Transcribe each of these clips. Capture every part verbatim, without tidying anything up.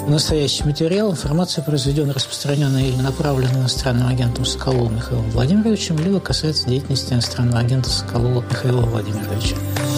Настоящий материал, информация, произведенная, распространенная или направленная иностранным агентом Соколовым Михаилом Владимировичем, либо касается деятельности иностранного агента Соколова Михаила Владимировича.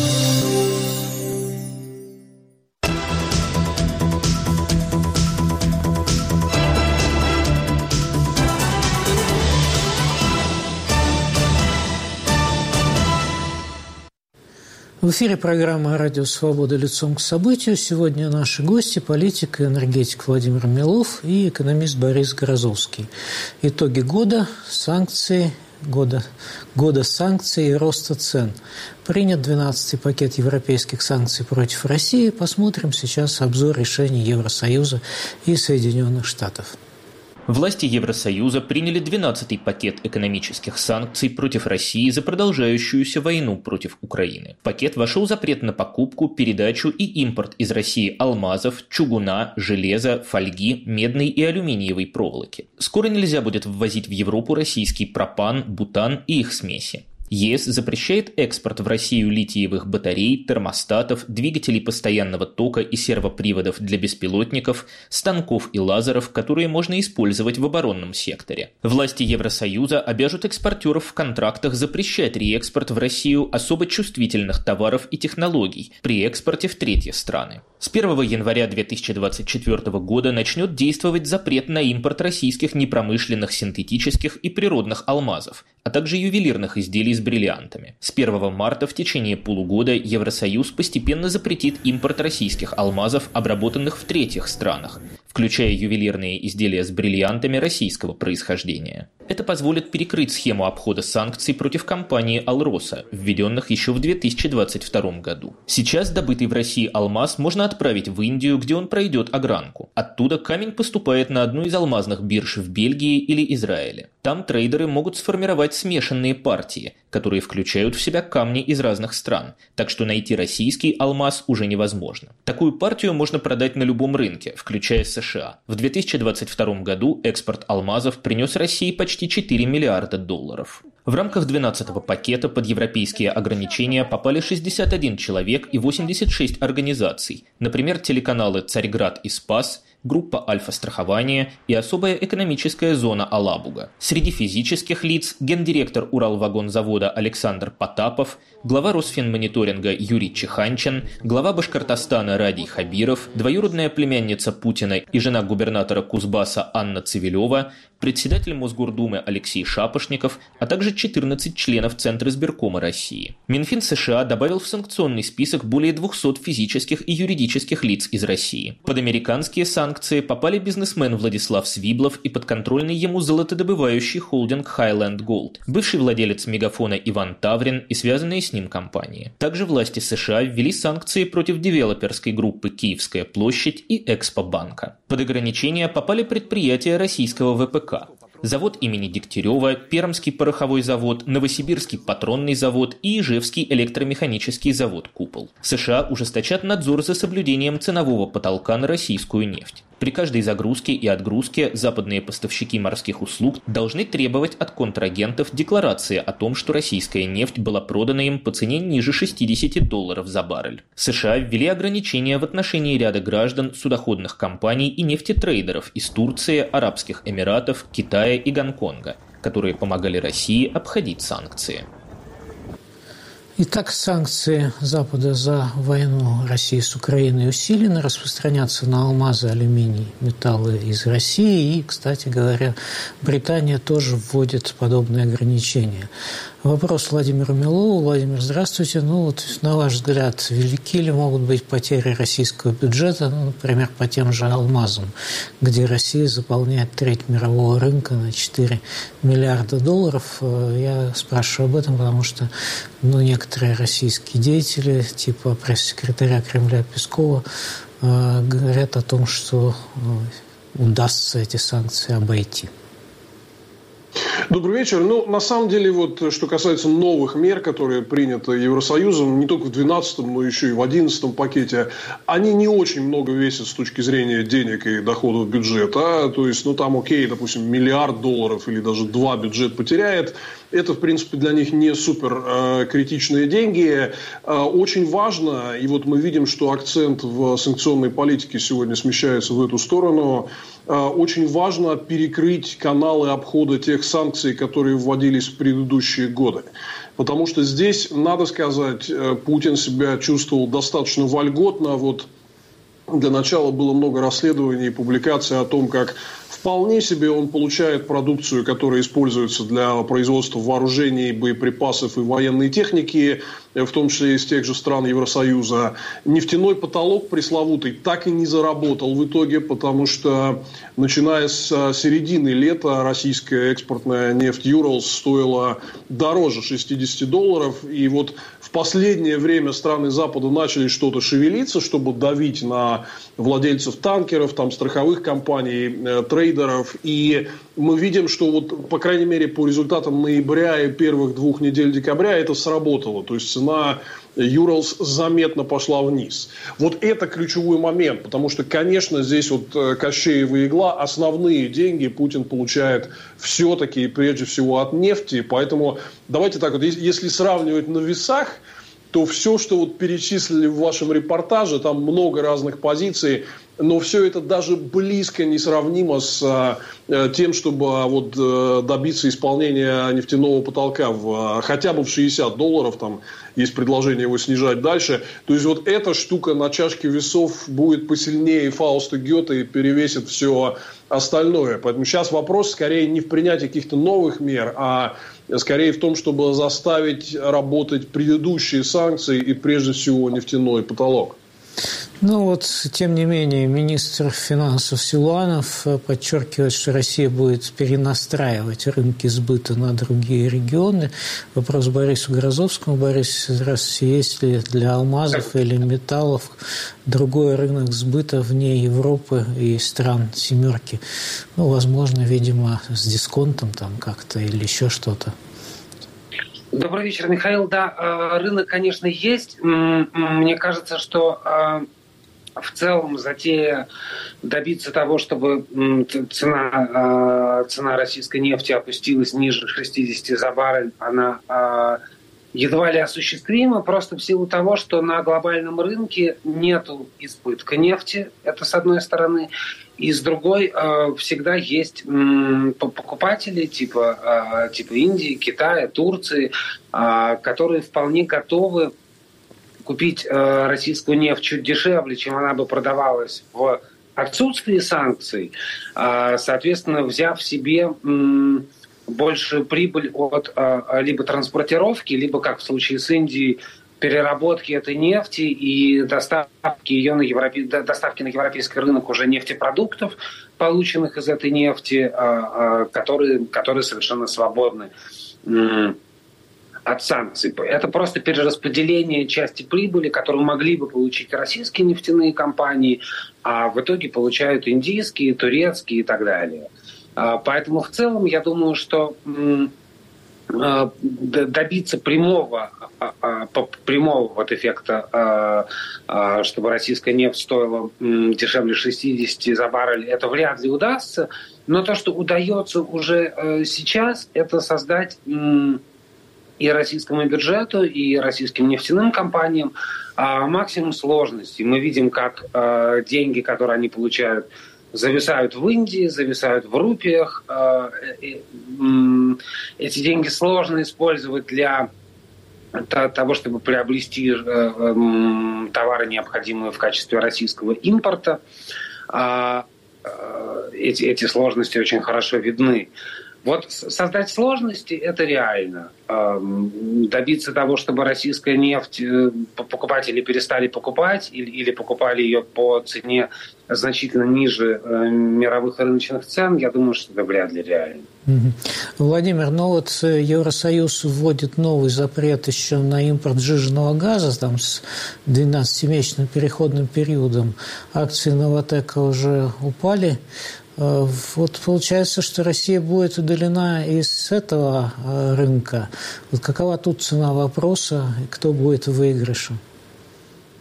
В эфире программа «Радио Свобода. Лицом к событию». Сегодня наши гости – политик и энергетик Владимир Милов и экономист Борис Грозовский. Итоги года, санкции, года, года санкций и роста цен. Принят двенадцатый пакет европейских санкций против России. Посмотрим сейчас обзор решений Евросоюза и Соединенных Штатов. Власти Евросоюза приняли двенадцатый пакет экономических санкций против России за продолжающуюся войну против Украины. В пакет вошел запрет на покупку, передачу и импорт из России алмазов, чугуна, железа, фольги, медной и алюминиевой проволоки. Скоро нельзя будет ввозить в Европу российский пропан, бутан и их смеси. ЕС запрещает экспорт в Россию литиевых батарей, термостатов, двигателей постоянного тока и сервоприводов для беспилотников, станков и лазеров, которые можно использовать в оборонном секторе. Власти Евросоюза обяжут экспортеров в контрактах запрещать реэкспорт в Россию особо чувствительных товаров и технологий при экспорте в третьи страны. С первого января две тысячи двадцать четвёртого года начнет действовать запрет на импорт российских непромышленных синтетических и природных алмазов, а также ювелирных изделий с бриллиантами. С первого марта в течение полугода Евросоюз постепенно запретит импорт российских алмазов, обработанных в третьих странах, включая ювелирные изделия с бриллиантами российского происхождения. Это позволит перекрыть схему обхода санкций против компании «Алроса», введенных еще в две тысячи двадцать втором году. Сейчас добытый в России алмаз можно отправить в Индию, где он пройдет огранку. Оттуда камень поступает на одну из алмазных бирж в Бельгии или Израиле. Там трейдеры могут сформировать смешанные партии, которые включают в себя камни из разных стран, так что найти российский алмаз уже невозможно. Такую партию можно продать на любом рынке, включая США. В две тысячи двадцать втором году экспорт алмазов принес России почти четыре миллиарда долларов. В рамках двенадцатого пакета под европейские ограничения попали шестьдесят один человек и восемьдесят шесть организаций, например, телеканалы «Царьград» и «Спас», группа «Альфа-страхование» и особая экономическая зона «Алабуга». Среди физических лиц гендиректор Уралвагонзавода Александр Потапов, глава Росфинмониторинга Юрий Чеханчин, глава Башкортостана Радий Хабиров, двоюродная племянница Путина и жена губернатора Кузбасса Анна Цивилева, председатель Мосгордумы Алексей Шапошников, а также четырнадцать членов Центра избиркома России. Минфин США добавил в санкционный список более двухсот физических и юридических лиц из России. Под американские санкции попали бизнесмен Владислав Свиблов и подконтрольный ему золотодобывающий холдинг Highland Gold, бывший владелец Мегафона Иван Таврин и связанные с ним компании. Также власти США ввели санкции против девелоперской группы «Киевская площадь» и «Экспобанка». Под ограничения попали предприятия российского вэ пэ ка. Завод имени Дегтярева, Пермский пороховой завод, Новосибирский патронный завод и Ижевский электромеханический завод «Купол». США ужесточат надзор за соблюдением ценового потолка на российскую нефть. При каждой загрузке и отгрузке западные поставщики морских услуг должны требовать от контрагентов декларации о том, что российская нефть была продана им по цене ниже шестидесяти долларов за баррель. США ввели ограничения в отношении ряда граждан, судоходных компаний и нефтетрейдеров из Турции, Арабских Эмиратов, Китая и Гонконга, которые помогали России обходить санкции. Итак, санкции Запада за войну России с Украиной усилены, распространятся на алмазы, алюминий, металлы из России. И, кстати говоря, Британия тоже вводит подобные ограничения. Вопрос Владимиру Милову. Владимир, здравствуйте. Ну вот, на ваш взгляд, велики ли могут быть потери российского бюджета, ну, например, по тем же алмазам, где Россия заполняет треть мирового рынка на четыре миллиарда долларов? Я спрашиваю об этом, потому что ну, некоторые российские деятели, типа пресс-секретаря Кремля Пескова, говорят о том, что удастся эти санкции обойти. Добрый вечер. Ну, на самом деле, вот, что касается новых мер, которые приняты Евросоюзом, не только в двенадцатом, но еще и в одиннадцатом пакете, они не очень много весят с точки зрения денег и доходов бюджета. То есть, ну, там, окей, допустим, миллиард долларов или даже два бюджет потеряет. Это, в принципе, для них не супер э, критичные деньги. Э, очень важно, и вот мы видим, что акцент в санкционной политике сегодня смещается в эту сторону, э, очень важно перекрыть каналы обхода тех санкций, которые вводились в предыдущие годы. Потому что здесь, надо сказать, Путин себя чувствовал достаточно вольготно. Вот для начала было много расследований и публикаций о том, как вполне себе он получает продукцию, которая используется для производства вооружений, боеприпасов и военной техники, в том числе из тех же стран Евросоюза. Нефтяной потолок пресловутый так и не заработал в итоге, потому что начиная с середины лета российская экспортная нефть Юралс стоила дороже шестьдесят долларов. И вот в последнее время страны Запада начали что-то шевелиться, чтобы давить на владельцев танкеров, там, страховых компаний, э, трейдеров. И мы видим, что вот, по крайней мере, по результатам ноября и первых двух недель декабря это сработало. То есть цена Юралс заметно пошла вниз. Вот это ключевой момент, потому что, конечно, здесь вот Кощеева игла, основные деньги Путин получает все-таки, прежде всего, от нефти. Поэтому давайте так вот, если сравнивать на весах, то все, что вот перечислили в вашем репортаже, там много разных позиций, но все это даже близко не сравнимо с э, тем, чтобы вот, э, добиться исполнения нефтяного потолка в, хотя бы в шестьдесят долларов, там есть предложение его снижать дальше. То есть вот эта штука на чашке весов будет посильнее Фауста Гёте и перевесит все остальное. Поэтому сейчас вопрос скорее не в принятии каких-то новых мер, а скорее в том, чтобы заставить работать предыдущие санкции и прежде всего нефтяной потолок. Ну вот, тем не менее, министр финансов Силуанов подчеркивает, что Россия будет перенастраивать рынки сбыта на другие регионы. Вопрос Борису Грозовскому. Борис, здравствуйте. Есть ли для алмазов или металлов другой рынок сбыта вне Европы и стран «семерки»? Ну, возможно, видимо, с дисконтом там как-то или еще что-то. Добрый вечер, Михаил. Да, рынок, конечно, есть. Мне кажется, что в целом затея добиться того, чтобы цена, цена российской нефти опустилась ниже шестидесяти за баррель, она едва ли осуществима, просто в силу того, что на глобальном рынке нет избытка нефти, это с одной стороны, и с другой всегда есть покупатели типа, типа Индии, Китая, Турции, которые вполне готовы купить российскую нефть чуть дешевле, чем она бы продавалась в отсутствии санкций, соответственно, взяв себе большую прибыль от либо транспортировки, либо, как в случае с Индией, переработки этой нефти и доставки ее на европе... доставки на европейский рынок уже нефтепродуктов, полученных из этой нефти, которые, которые совершенно свободны от санкций. Это просто перераспределение части прибыли, которую могли бы получить российские нефтяные компании, а в итоге получают индийские, турецкие и так далее. Поэтому в целом я думаю, что добиться прямого, прямого вот эффекта, чтобы российская нефть стоила дешевле шестидесяти за баррель, это вряд ли удастся. Но то, что удается уже сейчас, это создать и российскому бюджету, и российским нефтяным компаниям максимум сложностей. Мы видим, как деньги, которые они получают, зависают в Индии, зависают в рупиях. Эти деньги сложно использовать для того, чтобы приобрести товары, необходимые в качестве российского импорта. Эти, эти сложности очень хорошо видны. Вот создать сложности – это реально. Добиться того, чтобы российская нефть покупатели перестали покупать или, или покупали ее по цене значительно ниже мировых рыночных цен, я думаю, что это вряд ли реально. Владимир, ну вот Евросоюз вводит новый запрет еще на импорт сжиженного газа там, с двенадцатимесячным переходным периодом. Акции Новатэка уже упали. Вот получается, что Россия будет удалена из этого рынка. Вот какова тут цена вопроса, и кто будет выигрышем?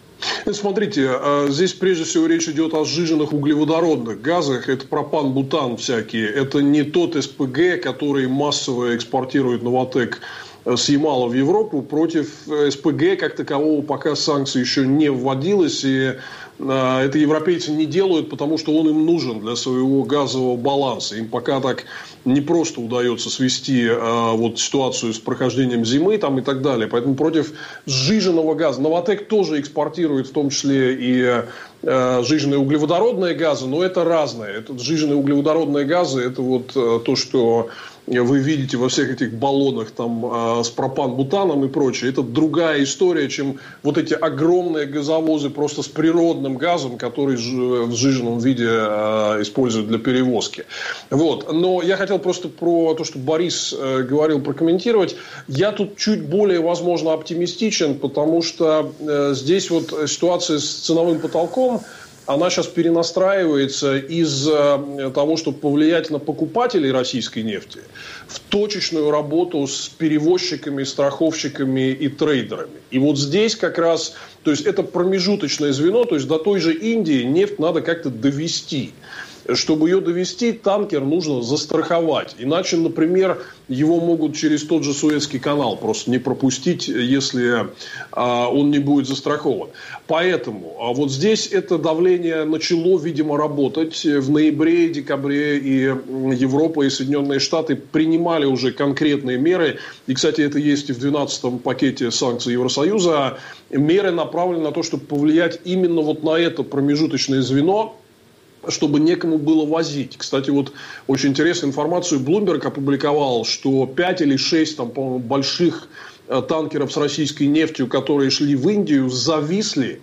Смотрите, здесь прежде всего речь идет о сжиженных углеводородных газах. Это пропан-бутан всякие. Это не тот СПГ, который массово экспортирует Новатэк с Ямала в Европу. Против СПГ как такового пока санкций еще не вводилось. И это европейцы не делают, потому что он им нужен для своего газового баланса. Им пока так не просто удается свести э, вот, ситуацию с прохождением зимы там, и так далее. Поэтому против сжиженного газа. Новатэк тоже экспортирует в том числе и э, сжиженные углеводородные газы, но это разное. Это сжиженные углеводородные газы, это вот э, то, что вы видите во всех этих баллонах там, э, с пропан-бутаном и прочее. Это другая история, чем вот эти огромные газовозы просто с природным газом, который в сжиженном виде э, используют для перевозки. Вот. Но я хотел просто про то, что Борис э, говорил, прокомментировать. Я тут чуть более, возможно, оптимистичен, потому что э, здесь вот ситуация с ценовым потолком, она сейчас перенастраивается из того, чтобы повлиять на покупателей российской нефти, в точечную работу с перевозчиками, страховщиками и трейдерами. И вот здесь как раз, то есть это промежуточное звено, то есть до той же Индии нефть надо как-то довести. Чтобы ее довести, танкер нужно застраховать. Иначе, например, его могут через тот же Суэцкий канал просто не пропустить, если а, он не будет застрахован. Поэтому а вот здесь это давление начало, видимо, работать. В ноябре, декабре и Европа, и Соединенные Штаты принимали уже конкретные меры. И, кстати, это есть и в двенадцатом пакете санкций Евросоюза. Меры направлены на то, чтобы повлиять именно вот на это промежуточное звено, чтобы некому было возить. Кстати, вот очень интересную информацию Bloomberg опубликовал, что пять или шесть там, по-моему, больших танкеров с российской нефтью, которые шли в Индию, зависли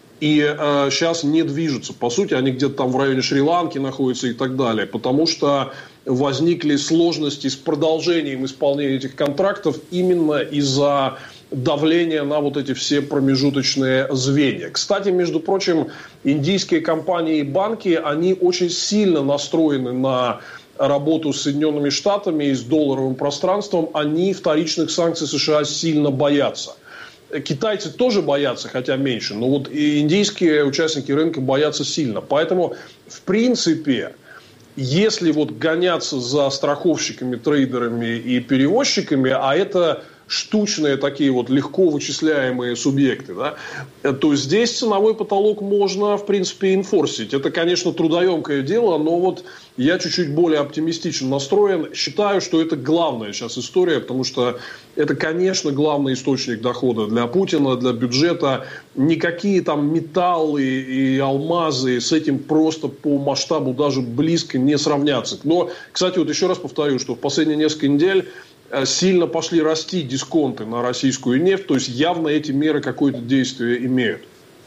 и э, сейчас не движутся. По сути, они где-то там в районе Шри-Ланки находятся и так далее, потому что возникли сложности с продолжением исполнения этих контрактов именно из-за давление на вот эти все промежуточные звенья. Кстати, между прочим, индийские компании и банки, они очень сильно настроены на работу с Соединенными Штатами и с долларовым пространством. Они вторичных санкций США сильно боятся. Китайцы тоже боятся, хотя меньше, но вот и индийские участники рынка боятся сильно. Поэтому, в принципе, если вот гоняться за страховщиками, трейдерами и перевозчиками, а это штучные такие вот легко вычисляемые субъекты, да, то здесь ценовой потолок можно, в принципе, инфорсить. Это, конечно, трудоемкое дело, но вот я чуть-чуть более оптимистично настроен. Считаю, что это главная сейчас история, потому что это, конечно, главный источник дохода для Путина, для бюджета. Никакие там металлы и алмазы с этим просто по масштабу даже близко не сравнятся. Но, кстати, вот еще раз повторю, что в последние несколько недель сильно пошли расти дисконты на российскую нефть, то есть явно эти меры какое-то действие имеют.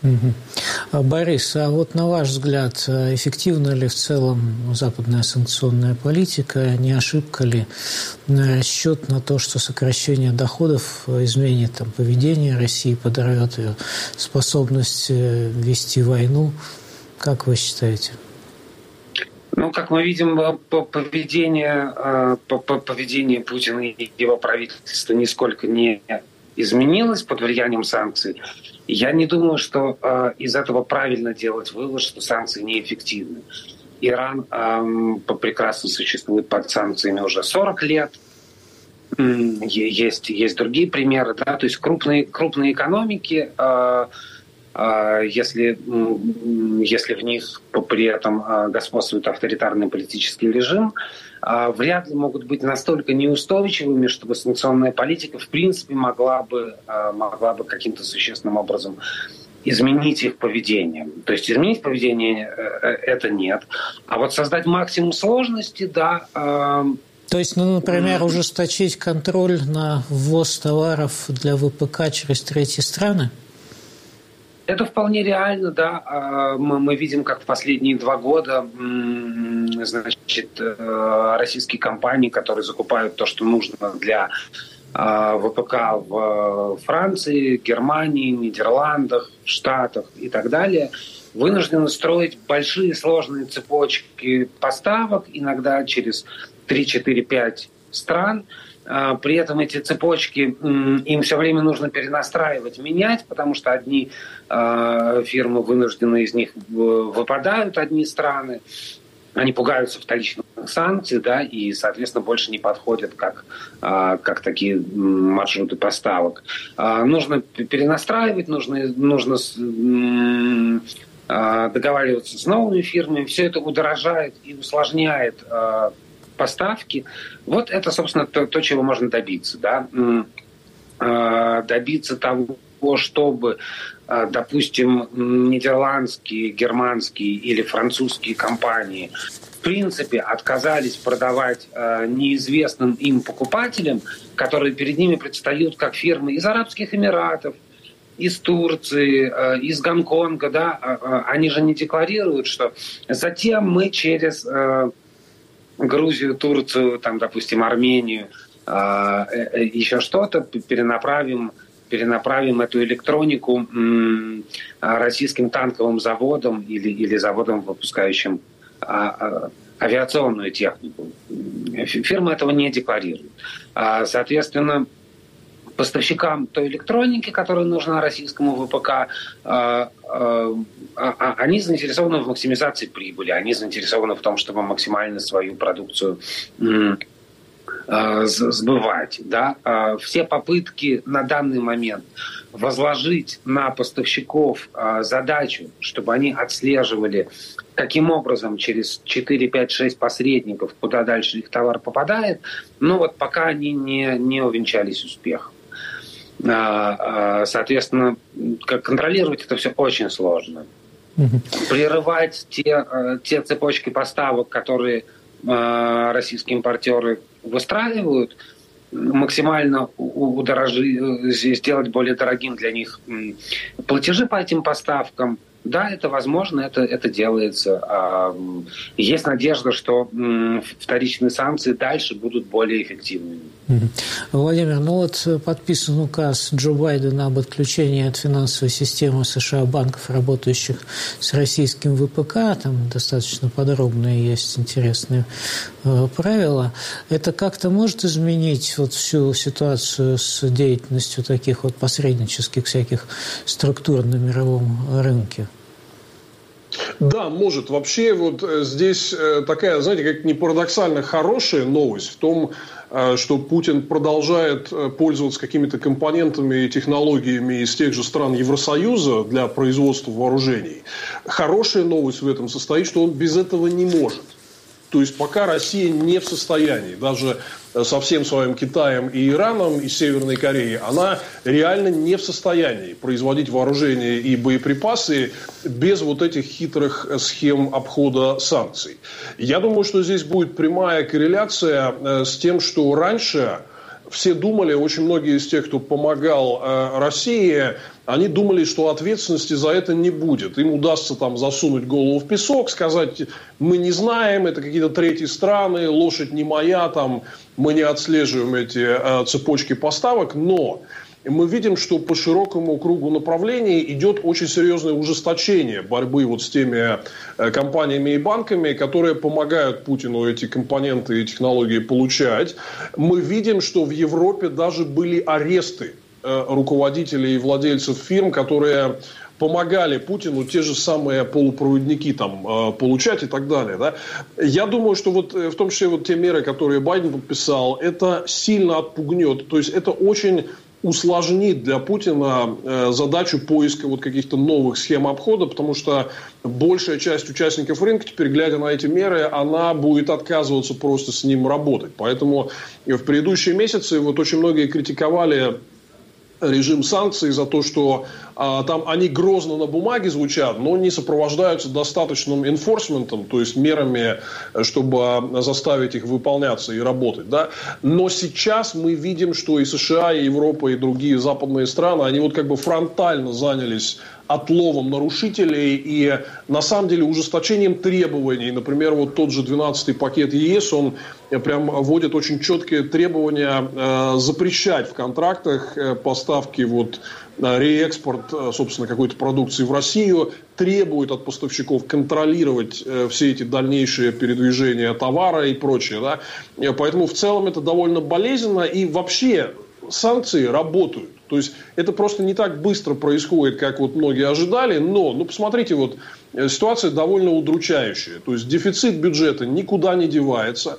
Угу. Борис, а вот на ваш взгляд, эффективна ли в целом западная санкционная политика? Не ошибка ли расчет на то, что сокращение доходов изменит там, поведение России, подорвет ее способность вести войну? Как вы считаете? Ну, как мы видим, поведение, поведение Путина и его правительства нисколько не изменилось под влиянием санкций. Я не думаю, что из этого правильно делать вывод, что санкции неэффективны. Иран прекрасно существует под санкциями уже сорок лет. Есть, есть другие примеры, да, то есть крупные, крупные экономики, Если, если в них при этом господствует авторитарный политический режим, вряд ли могут быть настолько неустойчивыми, чтобы санкционная политика в принципе могла бы, могла бы каким-то существенным образом изменить их поведение. То есть изменить поведение это нет. А вот создать максимум сложности, да. То есть, ну, например, ужесточить контроль на ввоз товаров для ВПК через третьи страны? Это вполне реально, да. Мы, мы видим, как в последние два года, значит, российские компании, которые закупают то, что нужно для ВПК в Франции, Германии, Нидерландах, Штатах и так далее, вынуждены строить большие сложные цепочки поставок, иногда через три-четыре-пять стран. При этом эти цепочки им все время нужно перенастраивать, менять, потому что одни фирмы вынуждены из них выпадают, одни страны. Они пугаются вторичных санкций, да, и, соответственно, больше не подходят как, как такие маршруты поставок. Нужно перенастраивать, нужно, нужно договариваться с новыми фирмами. Все это удорожает и усложняет поставки. Вот это, собственно, то, то чего можно добиться. Да? Добиться того, чтобы, допустим, нидерландские, германские или французские компании в принципе отказались продавать неизвестным им покупателям, которые перед ними предстают как фирмы из Арабских Эмиратов, из Турции, из Гонконга. Да? Они же не декларируют, что затем мы через Грузию, Турцию, там, допустим, Армению, еще что-то перенаправим перенаправим эту электронику м, российским танковым заводам или, или заводам, выпускающим а, а, авиационную технику. Фирмы этого не декларируют. А, соответственно, поставщикам той электроники, которая нужна российскому ВПК, а, а, а, они заинтересованы в максимизации прибыли, они заинтересованы в том, чтобы максимально свою продукцию м, сбывать. Да? Все попытки на данный момент возложить на поставщиков задачу, чтобы они отслеживали, каким образом через четыре, пять, шесть посредников, куда дальше их товар попадает, но вот пока они не, не увенчались успехом. Соответственно, контролировать это все очень сложно. Прерывать те, те цепочки поставок, которые российские импортеры выстраивают, максимально удорожить, сделать более дорогим для них платежи по этим поставкам. Да, это возможно, это, это делается. Есть надежда, что вторичные санкции дальше будут более эффективными. Владимир, ну вот подписан указ Джо Байдена об отключении от финансовой системы США банков, работающих с российским ВПК. Там достаточно подробные есть интересные э, правила. Это как-то может изменить вот всю ситуацию с деятельностью таких вот посреднических всяких структур на мировом рынке? Да, может. Вообще вот здесь такая, знаете, как не парадоксально хорошая новость в том, что Путин продолжает пользоваться какими-то компонентами и технологиями из тех же стран Евросоюза для производства вооружений. Хорошая новость в этом состоит, что он без этого не может. То есть пока Россия не в состоянии, даже со всем своим Китаем и Ираном и Северной Кореей, она реально не в состоянии производить вооружения и боеприпасы без вот этих хитрых схем обхода санкций. Я думаю, что здесь будет прямая корреляция с тем, что раньше все думали, очень многие из тех, кто помогал э, России, они думали, что ответственности за это не будет. Им удастся там засунуть голову в песок, сказать, мы не знаем, это какие-то третьи страны, лошадь не моя, там, мы не отслеживаем эти э, цепочки поставок, но мы видим, что по широкому кругу направлений идет очень серьезное ужесточение борьбы вот с теми компаниями и банками, которые помогают Путину эти компоненты и технологии получать. Мы видим, что в Европе даже были аресты руководителей и владельцев фирм, которые помогали Путину те же самые полупроводники там, получать и так далее. Да? Я думаю, что вот, в том числе вот те меры, которые Байден подписал, это сильно отпугнет. То есть это очень усложнит для Путина э, задачу поиска вот каких-то новых схем обхода, потому что большая часть участников рынка, теперь глядя на эти меры, она будет отказываться просто с ним работать. Поэтому в предыдущие месяцы вот очень многие критиковали режим санкций за то, что а, там они грозно на бумаге звучат, но не сопровождаются достаточным энфорсментом, то есть мерами, чтобы заставить их выполняться и работать. Да? Но сейчас мы видим, что и США, и Европа, и другие западные страны, они вот как бы фронтально занялись отловом нарушителей и на самом деле ужесточением требований. Например, вот тот же двенадцатый пакет ЕС, он прям вводит очень четкие требования э, запрещать в контрактах э, поставки вот реэкспорт, собственно, какой-то продукции в Россию, требует от поставщиков контролировать все эти дальнейшие передвижения товара и прочее. Да? Поэтому в целом это довольно болезненно. И вообще санкции работают. То есть это просто не так быстро происходит, как вот многие ожидали. Но, ну, посмотрите, вот ситуация довольно удручающая. То есть дефицит бюджета никуда не девается.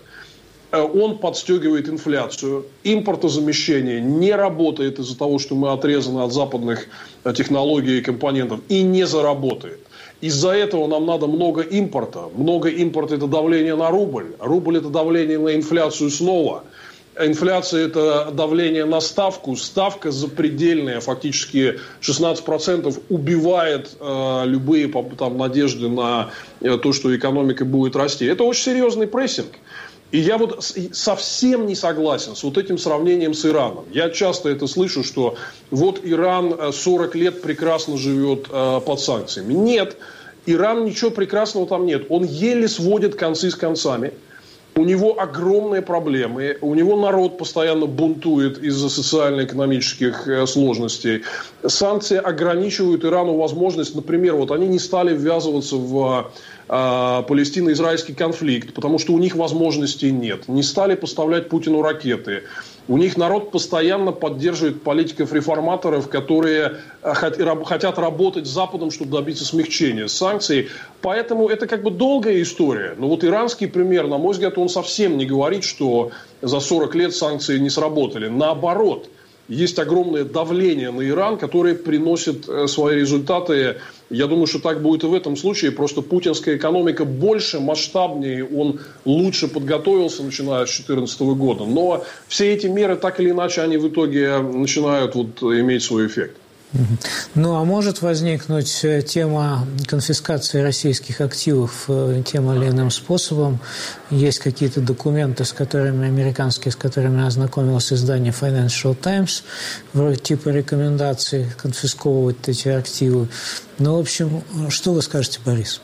Он подстегивает инфляцию. Импортозамещение не работает из-за того, что мы отрезаны от западных технологий и компонентов. И не заработает. Из-за этого нам надо много импорта. Много импорта – это давление на рубль. Рубль – это давление на инфляцию снова. Инфляция – это давление на ставку. Ставка запредельная. Фактически шестнадцать процентов убивает э, любые там, надежды на э, то, что экономика будет расти. Это очень серьезный прессинг. И я вот совсем не согласен с вот этим сравнением с Ираном. Я часто это слышу, что вот Иран сорок лет прекрасно живет э, под санкциями. Нет, Иран ничего прекрасного там нет. Он еле сводит концы с концами. У него огромные проблемы. У него народ постоянно бунтует из-за социально-экономических э, сложностей. Санкции ограничивают Ирану возможность, например, вот они не стали ввязываться в палестино-израильский конфликт, потому что у них возможностей нет. Не стали поставлять Путину ракеты. У них народ постоянно поддерживает политиков-реформаторов, которые хотят работать с Западом, чтобы добиться смягчения санкций. Поэтому это как бы долгая история. Но вот иранский пример, на мой взгляд, он совсем не говорит, что за сорок лет санкции не сработали. Наоборот, есть огромное давление на Иран, которое приносит свои результаты. Я думаю, что так будет и в этом случае. Просто путинская экономика больше, масштабнее, он лучше подготовился, начиная с две тысячи четырнадцатого года. Но все эти меры, так или иначе, они в итоге начинают вот иметь свой эффект. Ну, а может возникнуть тема конфискации российских активов тем или иным способом? Есть какие-то документы, с которыми, американские, с которыми ознакомилось издание Financial Times, вроде типа рекомендаций конфисковывать эти активы. Ну, в общем, что вы скажете, Борис?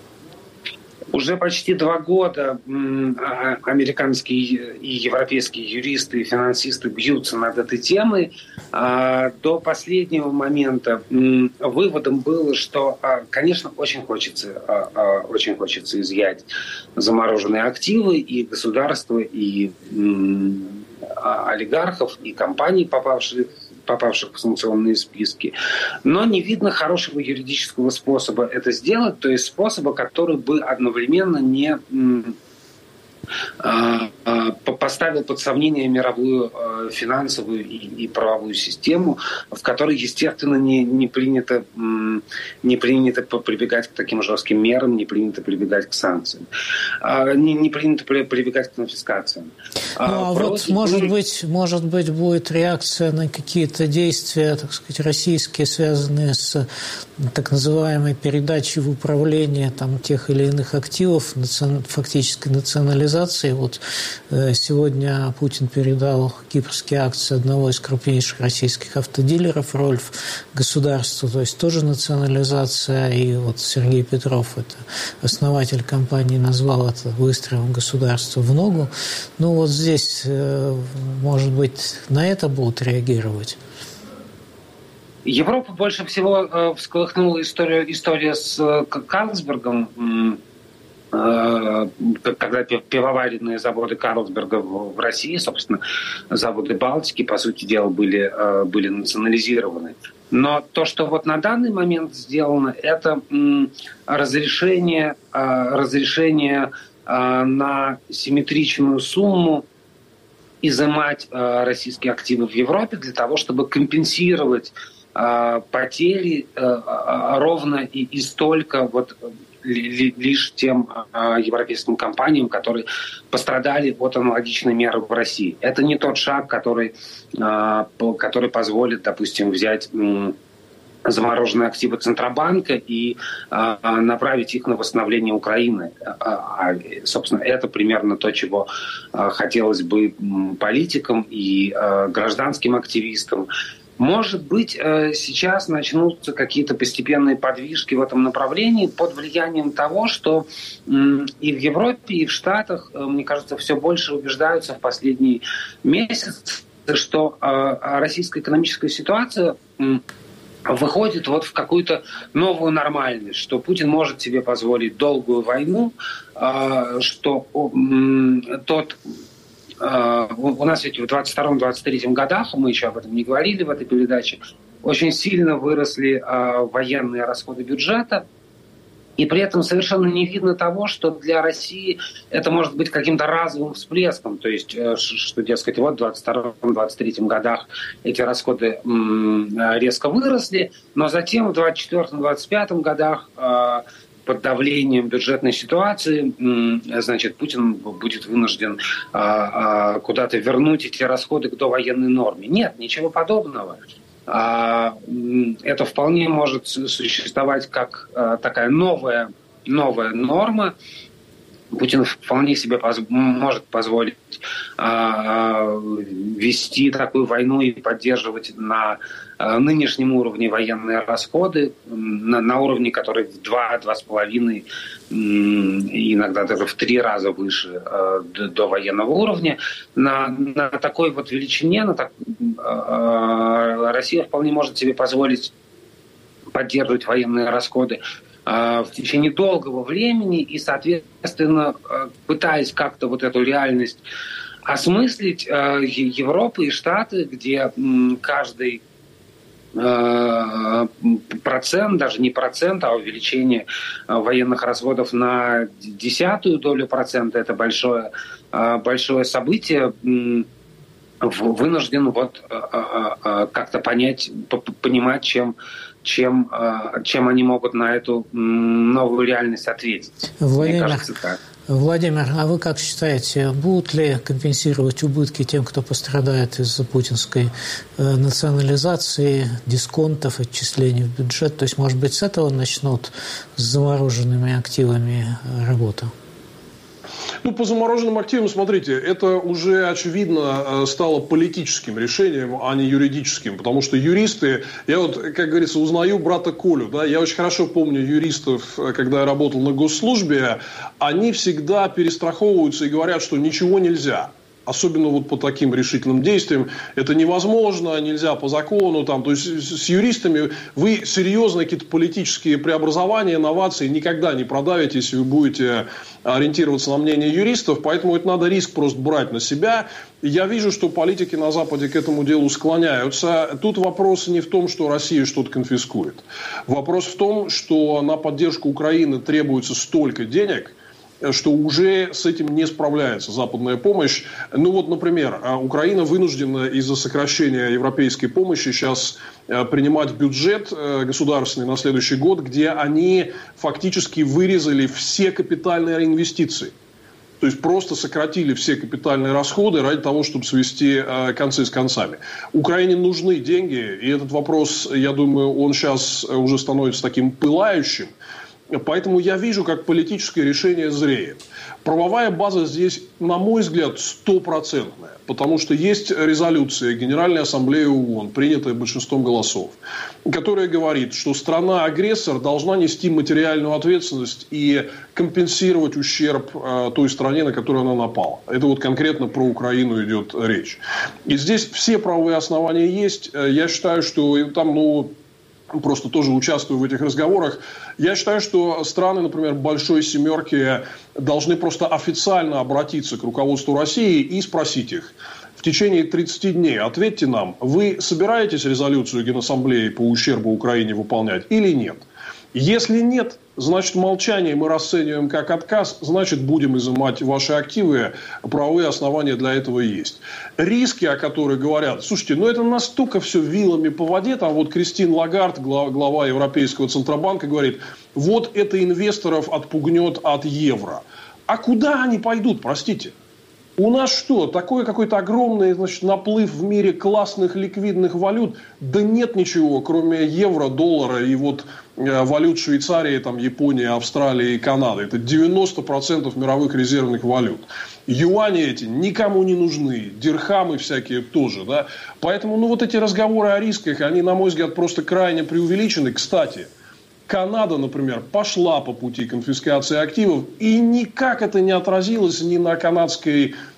Уже почти два года американские и европейские юристы и финансисты бьются над этой темой. До последнего момента выводом было, что, конечно, очень хочется, очень хочется изъять замороженные активы и государства, и олигархов, и компаний, попавших попавших в санкционные списки. Но не видно хорошего юридического способа это сделать, то есть способа, который бы одновременно не поставил под сомнение мировую финансовую и правовую систему, в которой, естественно, не, не, принято, не принято прибегать к таким жестким мерам, не принято прибегать к санкциям, не, не принято прибегать к конфискациям. Ну, а вот, может быть, может быть, будет реакция на какие-то действия, так сказать, российские, связанные с так называемой передачей в управление там, тех или иных активов, фактической национализации. Вот сегодня Путин передал кипрские акции одного из крупнейших российских автодилеров «Рольф» государству, то есть тоже национализация. И вот Сергей Петров, это основатель компании, назвал это выстрелом государства в ногу. Ну вот здесь, может быть, на это будут реагировать? Европа больше всего всколыхнула историю, история с Карлсбергом, когда пивоваренные заводы Карлсберга в России, собственно, заводы Балтики, по сути дела, были, были национализированы. Но то, что вот на данный момент сделано, это разрешение, разрешение на симметричную сумму изымать российские активы в Европе для того, чтобы компенсировать потери ровно и, и столько вот лишь тем европейским компаниям, которые пострадали от аналогичной меры в России. Это не тот шаг, который, который позволит, допустим, взять замороженные активы Центробанка и направить их на восстановление Украины. Собственно, это примерно то, чего хотелось бы политикам и гражданским активистам. Может быть, сейчас начнутся какие-то постепенные подвижки в этом направлении под влиянием того, что и в Европе, и в Штатах, мне кажется, все больше убеждаются в последний месяц что российская экономическая ситуация выходит вот в какую-то новую нормальность, что Путин может себе позволить долгую войну, что тот... У нас ведь в двадцать втором — двадцать третьем годах, мы еще об этом не говорили в этой передаче, очень сильно выросли военные расходы бюджета, и при этом совершенно не видно того, что для России это может быть каким-то разовым всплеском. То есть, что, дескать, вот в двадцать втором — двадцать третьем годах эти расходы резко выросли, но затем в двадцать четвёртом — двадцать пятом годах под давлением бюджетной ситуации, значит, Путин будет вынужден куда-то вернуть эти расходы к довоенной норме. Нет, ничего подобного. Это вполне может существовать как такая новая, новая норма. Путин вполне себе поз- может позволить э, вести такую войну и поддерживать на э, нынешнем уровне военные расходы, на, на уровне, который в два-два с половиной, э, иногда даже в три раза выше э, до, до военного уровня. На, на такой вот величине на так, э, Россия вполне может себе позволить поддерживать военные расходы в течение долгого времени и, соответственно, пытаясь как-то вот эту реальность осмыслить, Европа и Штаты, где каждый процент, даже не процент, а увеличение военных расходов на десятую долю процента, это большое, большое событие, вынужден вот как-то понять, понимать, чем Чем, чем они могут на эту новую реальность ответить. Владимир, Мне кажется, так. Владимир, а вы как считаете, будут ли компенсировать убытки тем, кто пострадает из-за путинской национализации, дисконтов, отчислений в бюджет? То есть, может быть, с этого начнут с замороженными активами работу? Ну, по замороженным активам, смотрите, это уже, очевидно, стало политическим решением, а не юридическим. Потому что юристы, я вот, как говорится, узнаю брата Колю. Да, я очень хорошо помню юристов, когда я работал на госслужбе. Они всегда перестраховываются и говорят, что ничего нельзя. Особенно вот по таким решительным действиям. Это невозможно, нельзя по закону. Там. То есть с юристами вы серьезные какие-то политические преобразования, инновации никогда не продавите, если вы будете ориентироваться на мнение юристов. Поэтому это надо риск просто брать на себя. И я вижу, что политики на Западе к этому делу склоняются. Тут вопрос не в том, что Россия что-то конфискует. Вопрос в том, что на поддержку Украины требуется столько денег, что уже с этим не справляется западная помощь. Ну вот, например, Украина вынуждена из-за сокращения европейской помощи сейчас принимать бюджет государственный на следующий год, где они фактически вырезали все капитальные инвестиции. То есть просто сократили все капитальные расходы ради того, чтобы свести концы с концами. Украине нужны деньги, и этот вопрос, я думаю, он сейчас уже становится таким пылающим. Поэтому я вижу, как политическое решение зреет. Правовая база здесь, на мой взгляд, стопроцентная. Потому что есть резолюция Генеральной Ассамблеи ООН, принятая большинством голосов, которая говорит, что страна-агрессор должна нести материальную ответственность и компенсировать ущерб э, той стране, на которую она напала. Это вот конкретно про Украину идет речь. И здесь все правовые основания есть. Я считаю, что там, ну... просто тоже участвую в этих разговорах. Я считаю, что страны, например, Большой Семерки должны просто официально обратиться к руководству России и спросить их в течение тридцати дней: ответьте нам, вы собираетесь резолюцию Генассамблеи по ущербу Украине выполнять или нет? Если нет, значит, молчание мы расцениваем как отказ, значит, будем изымать ваши активы, правовые основания для этого есть. Риски, о которых говорят, слушайте, ну это настолько все вилами по воде, там вот Кристин Лагард, глава Европейского Центробанка, говорит, вот это инвесторов отпугнет от евро. А куда они пойдут, простите? У нас что, такой какой-то огромный, значит, наплыв в мире классных ликвидных валют? Да нет ничего, кроме евро, доллара и вот э, валют Швейцарии, там, Японии, Австралии и Канады. Это девяносто процентов мировых резервных валют. Юани эти никому не нужны, дирхамы всякие тоже. Да? Поэтому ну, вот эти разговоры о рисках, они, на мой взгляд, просто крайне преувеличены. Кстати, Канада, например, пошла по пути конфискации активов, и никак это не отразилось ни на канадской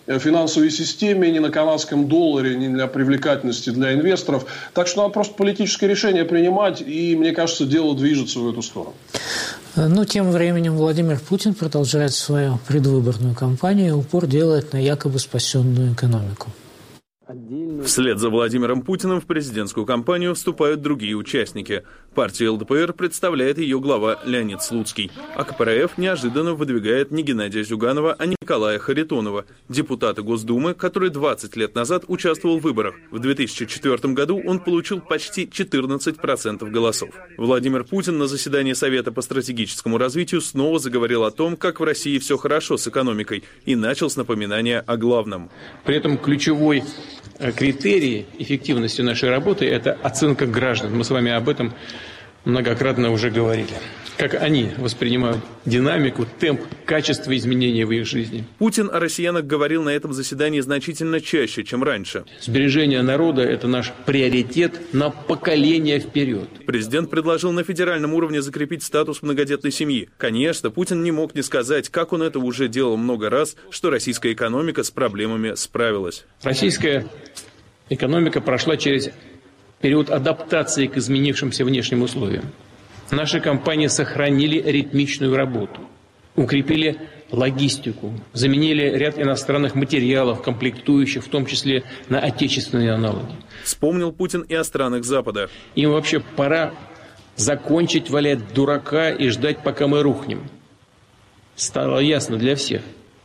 финансовой системе, ни на канадском долларе, ни для привлекательности для инвесторов. Так что надо просто политическое решение принимать, и, мне кажется, дело движется в эту сторону. Но тем временем Владимир Путин продолжает свою предвыборную кампанию и упор делает на якобы спасенную экономику. Вслед за Владимиром Путиным в президентскую кампанию вступают другие участники. Партию эл дэ пэ эр представляет ее глава Леонид Слуцкий. А ка пэ эр эф неожиданно выдвигает не Геннадия Зюганова, а Николая Харитонова, депутата Госдумы, который двадцать лет назад участвовал в выборах. В две тысячи четвёртом году он получил почти четырнадцать процентов голосов. Владимир Путин на заседании Совета по стратегическому развитию снова заговорил о том, как в России все хорошо с экономикой, и начал с напоминания о главном. При этом ключевой критерий эффективности нашей работы – это оценка граждан. Мы с вами об этом многократно уже говорили. Как они воспринимают динамику, темп, качество изменений в их жизни. Путин о россиянах говорил на этом заседании значительно чаще, чем раньше. Сбережение народа – это наш приоритет на поколение вперед. Президент предложил на федеральном уровне закрепить статус многодетной семьи. Конечно, Путин не мог не сказать, как он это уже делал много раз, что российская экономика с проблемами справилась. Российская экономика прошла через период адаптации к изменившимся внешним условиям. Наши компании сохранили ритмичную работу, укрепили логистику, заменили ряд иностранных материалов, комплектующих, в том числе на отечественные аналоги. Вспомнил Путин и о странах Запада. Им вообще пора закончить валять дурака и ждать, пока мы рухнем. Стало ясно для всех,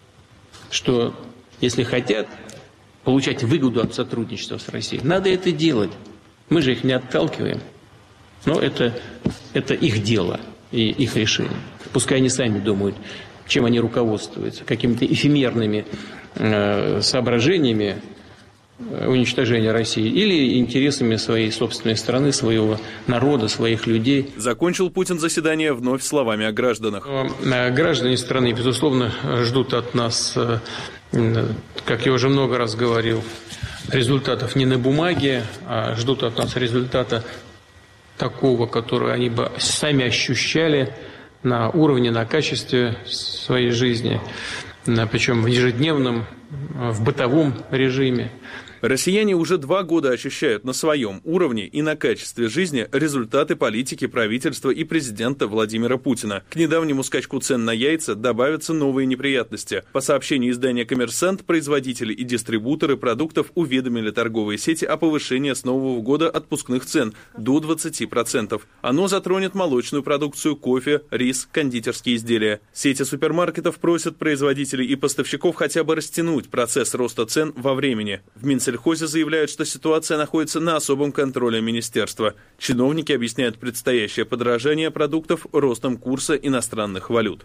что если хотят получать выгоду от сотрудничества с Россией, надо это делать. Мы же их не отталкиваем. Но это, это их дело и их решение. Пускай они сами думают, чем они руководствуются, какими-то эфемерными э, соображениями уничтожения России или интересами своей собственной страны, своего народа, своих людей. Закончил Путин заседание вновь словами о гражданах. Но граждане страны, безусловно, ждут от нас, как я уже много раз говорил, результатов не на бумаге, а ждут от нас результата такого, который они бы сами ощущали на уровне, на качестве своей жизни, причем в ежедневном, в бытовом режиме. Россияне уже два года ощущают на своем уровне и на качестве жизни результаты политики правительства и президента Владимира Путина. К недавнему скачку цен на яйца добавятся новые неприятности. По сообщению издания «Коммерсант», производители и дистрибуторы продуктов уведомили торговые сети о повышении с нового года отпускных цен до двадцати процентов. Оно затронет молочную продукцию, кофе, рис, кондитерские изделия. Сети супермаркетов просят производителей и поставщиков хотя бы растянуть процесс роста цен во времени. В Минсельхозе Минсельхозе заявляют, что ситуация находится на особом контроле министерства. Чиновники объясняют предстоящее подорожание продуктов ростом курса иностранных валют.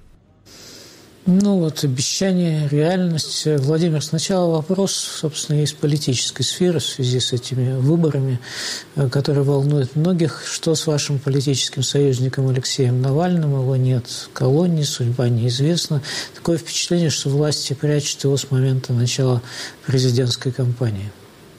Ну вот, обещание, реальность. Владимир, сначала вопрос, собственно, из политической сферы в связи с этими выборами, которые волнуют многих. Что с вашим политическим союзником Алексеем Навальным? Его нет в колонии, судьба неизвестна. Такое впечатление, что власти прячут его с момента начала президентской кампании.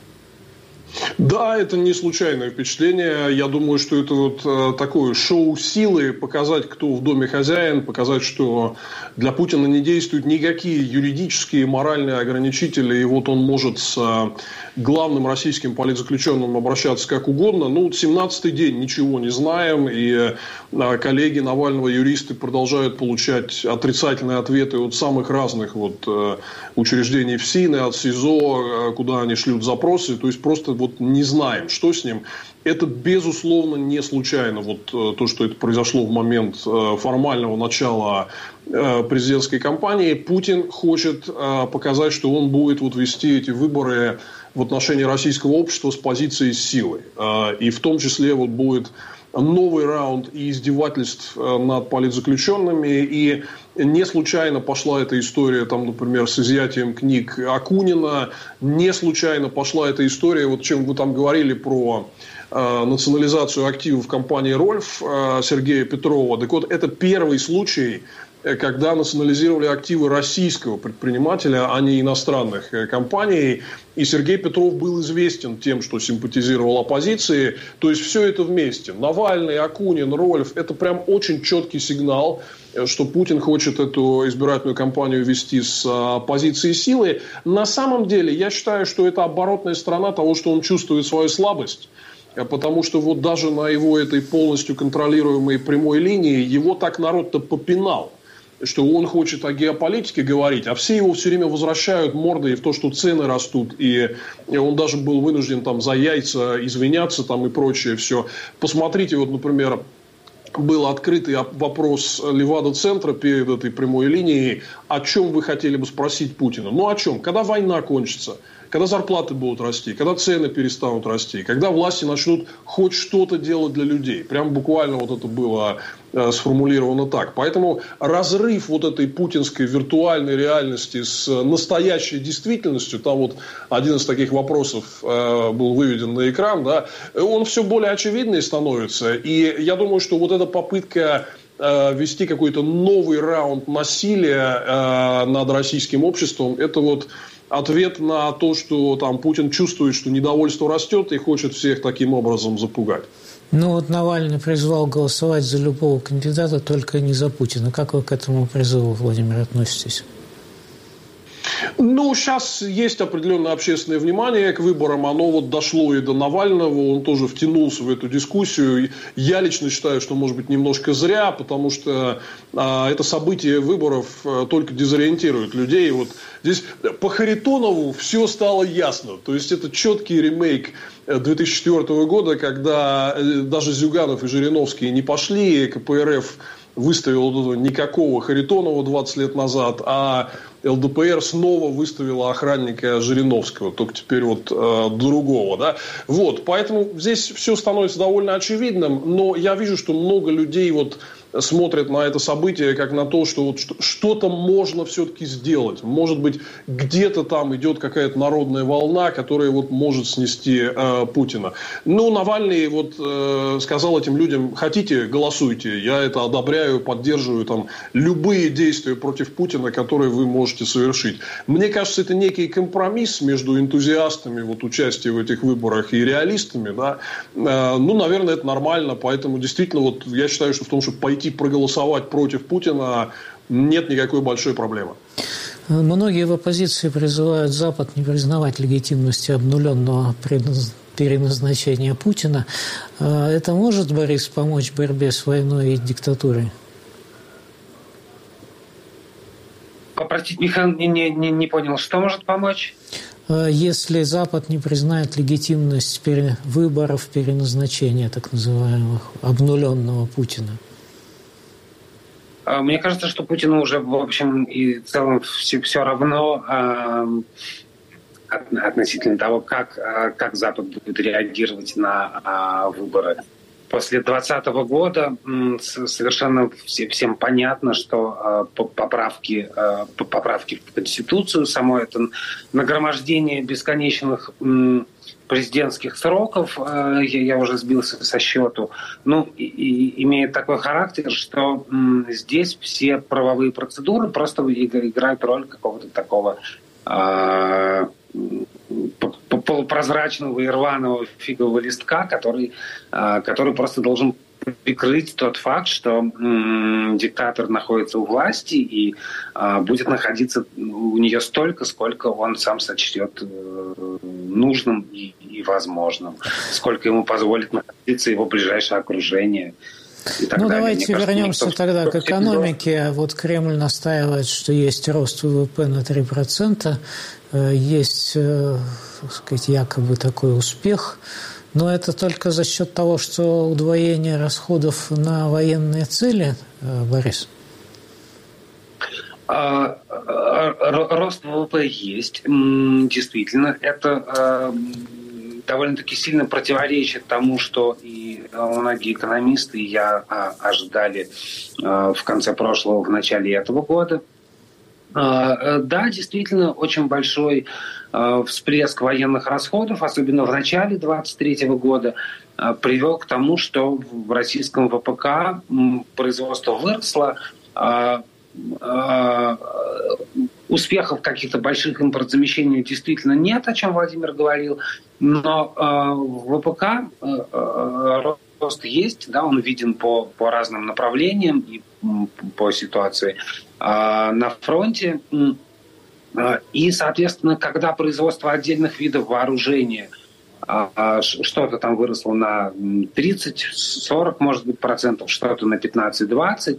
Да, это не случайное впечатление. Я думаю, что это вот э, такое шоу силы, показать, кто в доме хозяин, показать, что для Путина не действуют никакие юридические, моральные ограничители, и вот он может с э, главным российским политзаключенным обращаться как угодно. Ну, семнадцатый день, ничего не знаем, и э, коллеги Навального, юристы, продолжают получать отрицательные ответы от самых разных вот, э, учреждений ФСИН, от СИЗО, э, куда они шлют запросы, то есть просто вот не знаем, что с ним. Это, безусловно, не случайно. Вот то, что это произошло в момент формального начала президентской кампании. Путин хочет показать, что он будет вот вести эти выборы в отношении российского общества с позиции силы. И в том числе вот будет новый раунд и издевательств над политзаключенными. И не случайно пошла эта история, там, например, с изъятием книг Акунина. Не случайно пошла эта история, вот чем вы там говорили про э, национализацию активов компании «Рольф» э, Сергея Петрова. Так вот, это первый случай, когда национализировали активы российского предпринимателя, а не иностранных компаний. И Сергей Петров был известен тем, что симпатизировал оппозиции. То есть все это вместе. Навальный, Акунин, Рольф – это прям очень четкий сигнал, что Путин хочет эту избирательную кампанию вести с позиции силы. На самом деле, я считаю, что это оборотная сторона того, что он чувствует свою слабость. Потому что вот даже на его этой полностью контролируемой прямой линии его так народ-то попинал, что он хочет о геополитике говорить, а все его все время возвращают мордой в то, что цены растут, и он даже был вынужден там за яйца извиняться там и прочее все. Посмотрите, вот, например, был открытый вопрос Левада-центра перед этой прямой линией, о чем вы хотели бы спросить Путина. Ну, о чем? Когда война кончится? Когда зарплаты будут расти, когда цены перестанут расти, когда власти начнут хоть что-то делать для людей. Прям буквально вот это было э, сформулировано так. Поэтому разрыв вот этой путинской виртуальной реальности с настоящей действительностью, там вот один из таких вопросов э, был выведен на экран, да, он все более очевидный становится. И я думаю, что вот эта попытка э, вести какой-то новый раунд насилия э, над российским обществом, это вот ответ на то, что там Путин чувствует, что недовольство растет и хочет всех таким образом запугать. Ну вот Навальный призвал голосовать за любого кандидата, только не за Путина. Как вы к этому призыву, Владимир, относитесь? Ну, сейчас есть определенное общественное внимание к выборам. Оно вот дошло и до Навального. Он тоже втянулся в эту дискуссию. Я лично считаю, что, может быть, немножко зря, потому что а, это событие выборов а, только дезориентирует людей. Вот здесь по Харитонову все стало ясно. То есть, это четкий ремейк две тысячи четвёртого года, когда даже Зюганов и Жириновский не пошли, ка пэ эр эф выставил никакого Харитонова двадцать лет назад, а эл дэ пэ эр снова выставила охранника Жириновского, только теперь вот э, другого. Да? Вот, поэтому здесь все становится довольно очевидным, но я вижу, что много людей вот смотрят на это событие как на то, что вот что-то можно все-таки сделать. Может быть, где-то там идет какая-то народная волна, которая вот может снести э, Путина. Ну, Навальный вот э, сказал этим людям: хотите, голосуйте, я это одобряю, поддерживаю там любые действия против Путина, которые вы можете совершить. Мне кажется, это некий компромисс между энтузиастами вот, участия в этих выборах и реалистами. Да? Э, ну, наверное, это нормально, поэтому действительно вот я считаю, что в том, чтобы пойти проголосовать против Путина, нет никакой большой проблемы. Многие в оппозиции призывают Запад не признавать легитимности обнуленного переназначения Путина. Это может, Борис, помочь в борьбе с войной и диктатурой? Простите, Михаил, не, не, не понял, что может помочь? Если Запад не признает легитимность пере... выборов переназначения так называемых обнуленного Путина. Мне кажется, что Путину уже, в общем и целом, все, все равно э, относительно того, как, как Запад будет реагировать на э, выборы. После двадцатого года э, совершенно все, всем понятно, что э, поправки, э, поправки в Конституцию, само это нагромождение бесконечных э, президентских сроков, я, я уже сбился со счету, ну, и, и имеет такой характер, что м, здесь все правовые процедуры просто играют роль какого-то такого э, полупрозрачного и рваного фигового листка, который, э, который просто должен прикрыть тот факт, что м, диктатор находится у власти и э, будет находиться у нее столько, сколько он сам сочтет э, нужным и, и возможным, сколько ему позволит находиться его ближайшее окружение. Ну, далее. Давайте Мне вернемся кажется, тогда к экономике. Вот Кремль настаивает, что есть рост вэ вэ пэ на три процента, есть, так сказать, якобы такой успех. Но это только за счет того, что удвоение расходов на военные цели, Борис? Рост вэ вэ пэ есть, действительно. Это довольно-таки сильно противоречит тому, что и многие экономисты, и я ожидали в конце прошлого, в начале этого года. Да, действительно, очень большой всплеск военных расходов, особенно в начале двадцать третьего года, привел к тому, что в российском вэ пэ ка производство выросло, э, успехов каких-то больших импортзамещений действительно нет, о чем Владимир говорил, но э, в ВПК э, э, рост есть, да, он виден по, по разным направлениям и по ситуации э, на фронте. И, соответственно, когда производство отдельных видов вооружения что-то там выросло на тридцать-сорок, может быть, процентов, что-то на пятнадцать-двадцать,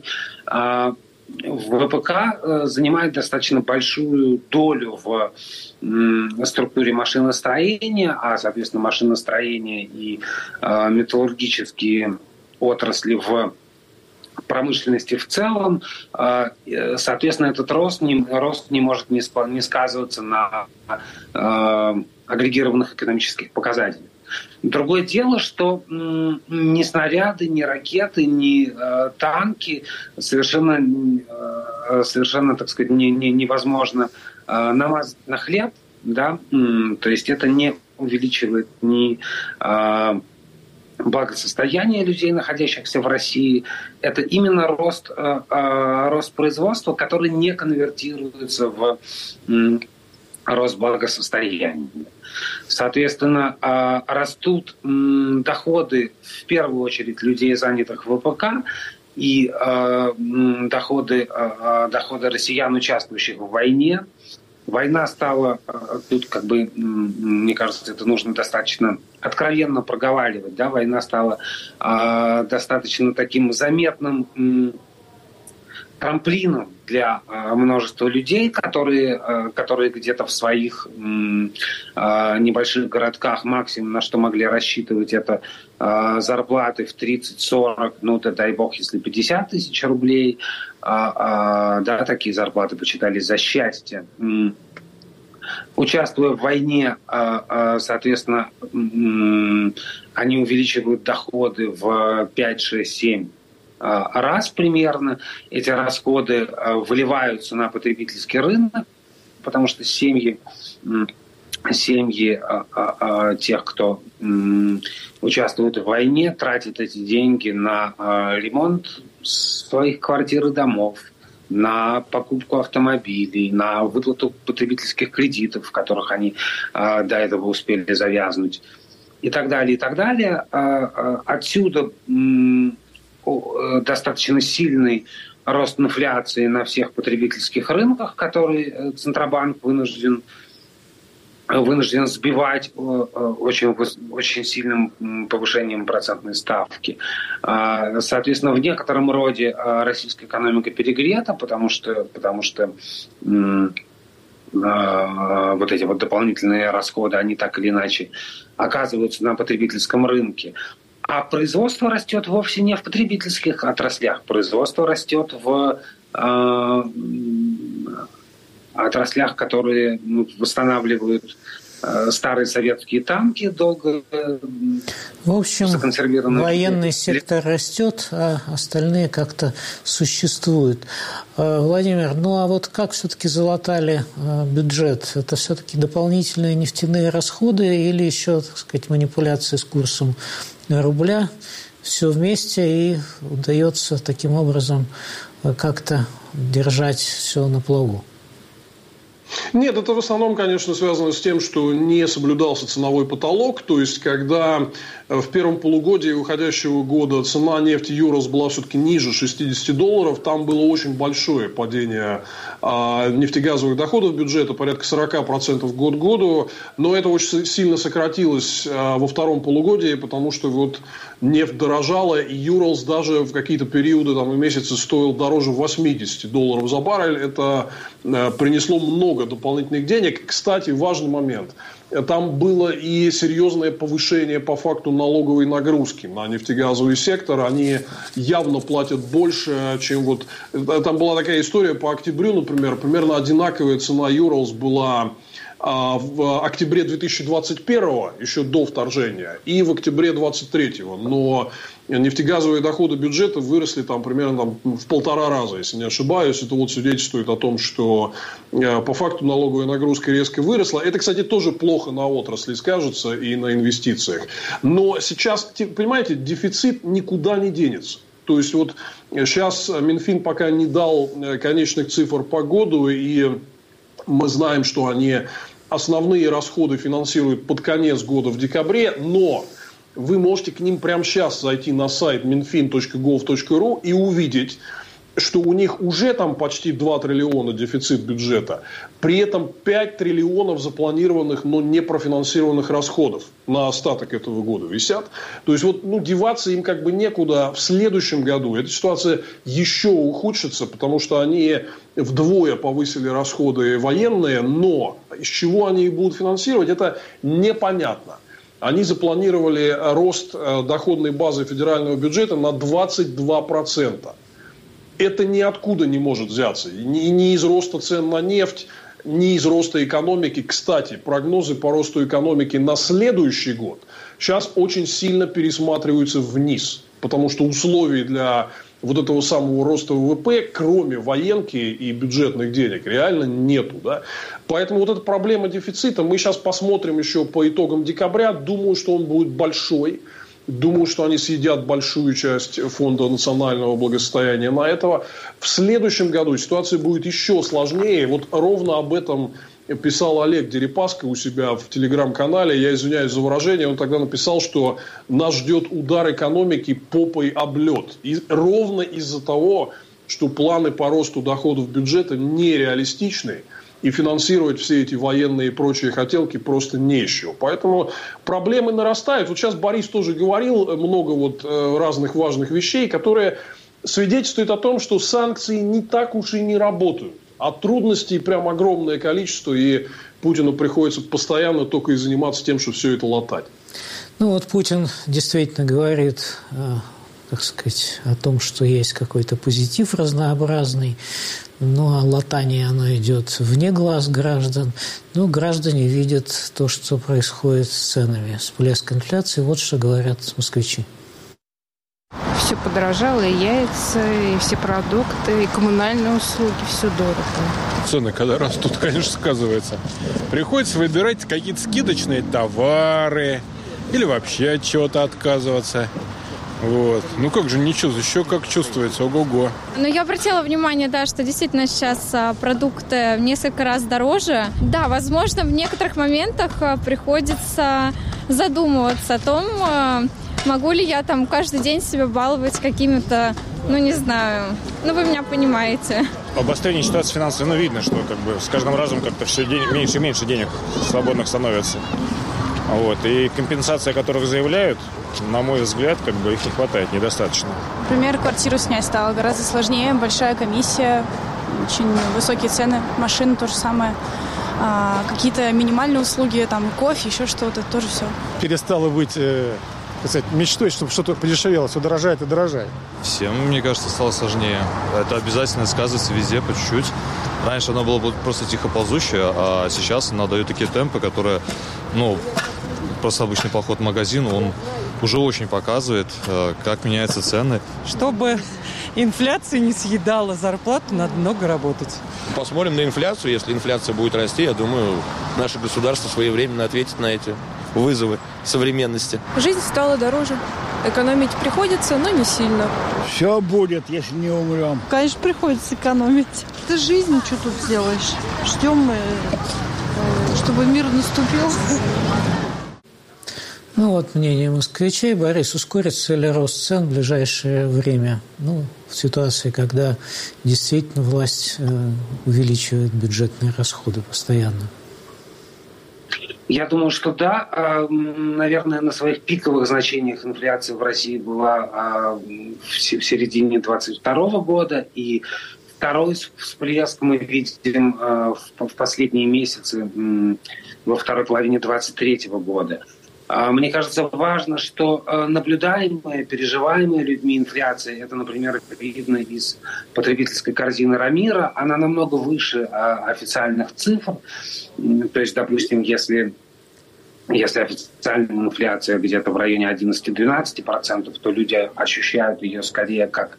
ВПК занимает достаточно большую долю в структуре машиностроения, а, соответственно, машиностроение и металлургические отрасли в промышленности в целом, соответственно, этот рост не, рост не может не сказываться на агрегированных экономических показателях. Другое дело, что ни снаряды, ни ракеты, ни танки совершенно, совершенно, так сказать, не, не, невозможно намазать на хлеб, да? То есть это не увеличивает ни благосостояние людей, находящихся в России, это именно рост, э, э, рост производства, который не конвертируется в э, рост благосостояния. Соответственно, э, растут э, доходы, в первую очередь, людей, занятых в ВПК, и э, доходы, э, доходы россиян, участвующих в войне. Война стала, тут как бы, мне кажется, это нужно достаточно откровенно проговаривать, да, война стала э, достаточно таким заметным э, трамплином для э, множества людей, которые, э, которые где-то в своих э, э, небольших городках максимум, на что могли рассчитывать, это э, зарплаты в тридцать-сорок, ну, да, дай бог, если пятьдесят тысяч рублей, а, а, да, такие зарплаты почитались за счастье. Участвуя в войне, а, а, соответственно, они увеличивают доходы в пять, шесть, семь раз примерно. Эти расходы выливаются на потребительский рынок, потому что семьи, семьи а, а, а, тех, кто м, участвует в войне, тратят эти деньги на а, ремонт своих квартир и домов, на покупку автомобилей, на выплату потребительских кредитов, в которых они а, до этого успели завязнуть, и так далее, и так далее. А, а, отсюда м, о, достаточно сильный рост инфляции на всех потребительских рынках, который Центробанк вынужден вынужден сбивать очень, очень сильным повышением процентной ставки. Соответственно, в некотором роде российская экономика перегрета, потому что, потому что вот эти вот дополнительные расходы, они так или иначе оказываются на потребительском рынке. А производство растет вовсе не в потребительских отраслях. Производство растет в э, отраслях, которые ну, восстанавливают э, старые советские танки, долго э, в общем, законсервированные. Военный сектор растет, а остальные как-то существуют. Владимир, ну а вот как все-таки залатали бюджет? Это все-таки дополнительные нефтяные расходы или еще, так сказать, манипуляции с курсом рубля? Все вместе, и удается таким образом как-то держать все на плаву. Нет, это в основном, конечно, связано с тем, что не соблюдался ценовой потолок. То есть, когда в первом полугодии уходящего года цена нефти Юралс была все-таки ниже шестьдесят долларов, там было очень большое падение а, нефтегазовых доходов бюджета, порядка сорок процентов год к году. Но это очень сильно сократилось а, во втором полугодии, потому что вот нефть дорожала, и Юралс даже в какие-то периоды там, и месяцы стоил дороже восемьдесят долларов за баррель. Это а, принесло много дополнительных денег. Кстати, важный момент. Там было и серьезное повышение по факту налоговой нагрузки на нефтегазовый сектор. Они явно платят больше, чем вот... Там была такая история по октябрю, например. Примерно одинаковая цена Юралс была в октябре две тысячи двадцать первого, еще до вторжения, и в октябре двадцать третьего. Но нефтегазовые доходы бюджета выросли там примерно там, в полтора раза, если не ошибаюсь. Это вот свидетельствует о том, что по факту налоговая нагрузка резко выросла. Это, кстати, тоже плохо на отрасли скажется и на инвестициях. Но сейчас, понимаете, дефицит никуда не денется. То есть вот сейчас Минфин пока не дал конечных цифр по году, и мы знаем, что они основные расходы финансируют под конец года в декабре, но вы можете к ним прямо сейчас зайти на сайт минфин точка гов точка ру и увидеть, что у них уже там почти два триллиона дефицит бюджета, при этом пять триллионов запланированных, но не профинансированных расходов на остаток этого года висят. То есть вот, ну, деваться им как бы некуда в следующем году. Эта ситуация еще ухудшится, потому что они вдвое повысили расходы военные, но из чего они их будут финансировать, это непонятно. Они запланировали рост доходной базы федерального бюджета на двадцать два процента. Это ниоткуда не может взяться. Ни, ни из роста цен на нефть, ни из роста экономики. Кстати, прогнозы по росту экономики на следующий год сейчас очень сильно пересматриваются вниз. Потому что условий для вот этого самого роста ВВП, кроме военки и бюджетных денег, реально нету. Да? Поэтому вот эта проблема дефицита, мы сейчас посмотрим еще по итогам декабря. Думаю, что он будет большой. Думаю, что они съедят большую часть фонда национального благосостояния на этого. В следующем году ситуация будет еще сложнее. Вот ровно об этом писал Олег Дерипаска у себя в телеграм-канале. Я извиняюсь за выражение. Он тогда написал, что нас ждет удар экономики попой об лед. И ровно из-за того, что планы по росту доходов бюджета нереалистичны. И финансировать все эти военные и прочие хотелки просто не из чего. Поэтому проблемы нарастают. Вот сейчас Борис тоже говорил много вот разных важных вещей, которые свидетельствуют о том, что санкции не так уж и не работают. А трудностей прям огромное количество. И Путину приходится постоянно только и заниматься тем, что все это латать. Ну вот Путин действительно говорит, так сказать, о том, что есть какой-то позитив разнообразный. Но латание оно идет вне глаз граждан. Но граждане видят то, что происходит с ценами. Всплеск инфляции. Вот что говорят москвичи. Все подорожало, и яйца, и все продукты, и коммунальные услуги. Все дорого. Цены, когда растут, конечно, сказывается. Приходится выбирать какие-то скидочные товары или вообще от чего-то отказываться. Вот. Ну как же не чувствуется, еще как чувствуется, ого-го. Ну я обратила внимание, да, что действительно сейчас продукты в несколько раз дороже. Да, возможно, в некоторых моментах приходится задумываться о том, могу ли я там каждый день себя баловать какими-то, ну не знаю, ну вы меня понимаете. Обострение ситуации финансовой, ну видно, что как бы с каждым разом как-то все день, меньше и меньше денег свободных становится. Вот. И компенсация, которых заявляют, на мой взгляд, как бы их не хватает, недостаточно. Например, квартиру снять стало гораздо сложнее, большая комиссия, очень высокие цены, машины то же самое, а, какие-то минимальные услуги, там кофе, еще что-то, тоже все. Перестало быть, э, так сказать, мечтой, чтобы что-то подешевело, все дорожает и дорожает. Всем, мне кажется, стало сложнее. Это обязательно сказывается везде по чуть-чуть. Раньше оно было просто тихо ползущее, а сейчас оно дает такие темпы, которые, ну, просто обычный поход в магазин, он уже очень показывает, как меняются цены. Чтобы инфляция не съедала зарплату, надо много работать. Посмотрим на инфляцию. Если инфляция будет расти, я думаю, наше государство своевременно ответит на эти вызовы современности. Жизнь стала дороже. Экономить приходится, но не сильно. Все будет, если не умрем. Конечно, приходится экономить. Это жизнь, что тут сделаешь. Ждем, чтобы мир наступил. Ну вот мнение москвичей. Борис, ускорится ли рост цен в ближайшее время? Ну, в ситуации, когда действительно власть увеличивает бюджетные расходы постоянно. Я думаю, что да. Наверное, на своих пиковых значениях инфляция в России была в середине двадцать второго года. И второй всплеск мы видим в последние месяцы, во второй половине двадцать третьего года. Мне кажется, важно, что наблюдаемая, переживаемая людьми инфляция, это, например, видно из потребительской корзины Рамира, она намного выше официальных цифр. То есть, допустим, если, если официальная инфляция где-то в районе одиннадцать-двенадцать процентов, то люди ощущают ее скорее как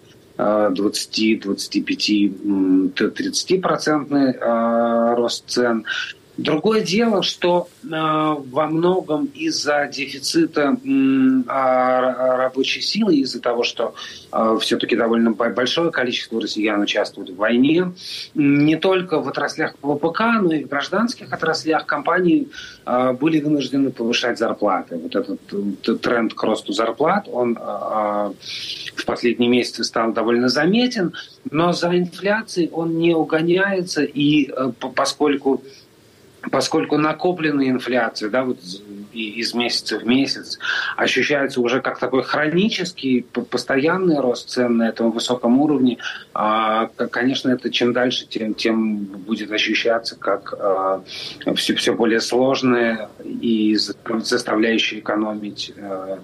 двадцать, двадцать пять, тридцать процентный рост цен. Другое дело, что э, во многом из-за дефицита э, рабочей силы, из-за того, что э, все-таки довольно большое количество россиян участвуют в войне, не только в отраслях ВПК, но и в гражданских отраслях компании э, были вынуждены повышать зарплаты. Вот этот, этот тренд к росту зарплат, он э, в последние месяцы стал довольно заметен, но за инфляцией он не угоняется, и э, поскольку Поскольку накопленная инфляция, да, вот из месяца в месяц ощущается уже как такой хронический, постоянный рост цен на этом высоком уровне, конечно, это чем дальше, тем, тем будет ощущаться как все, все более сложное и заставляющее экономить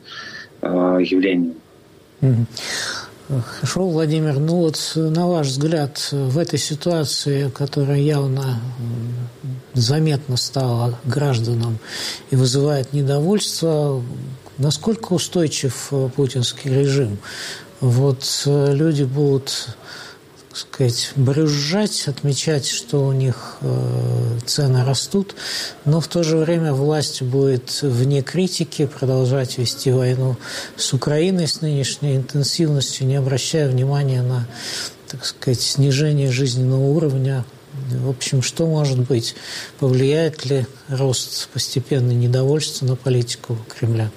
явление. Хорошо, Владимир, ну вот на ваш взгляд, в этой ситуации, которая явно заметно стала гражданам и вызывает недовольство, насколько устойчив путинский режим? Вот люди будут, так сказать, брюзжать, отмечать, что у них цены растут, но в то же время власть будет вне критики продолжать вести войну с Украиной с нынешней интенсивностью, не обращая внимания на, так сказать, снижение жизненного уровня. В общем, что может быть? Повлияет ли рост постепенной недовольства на политику Кремля?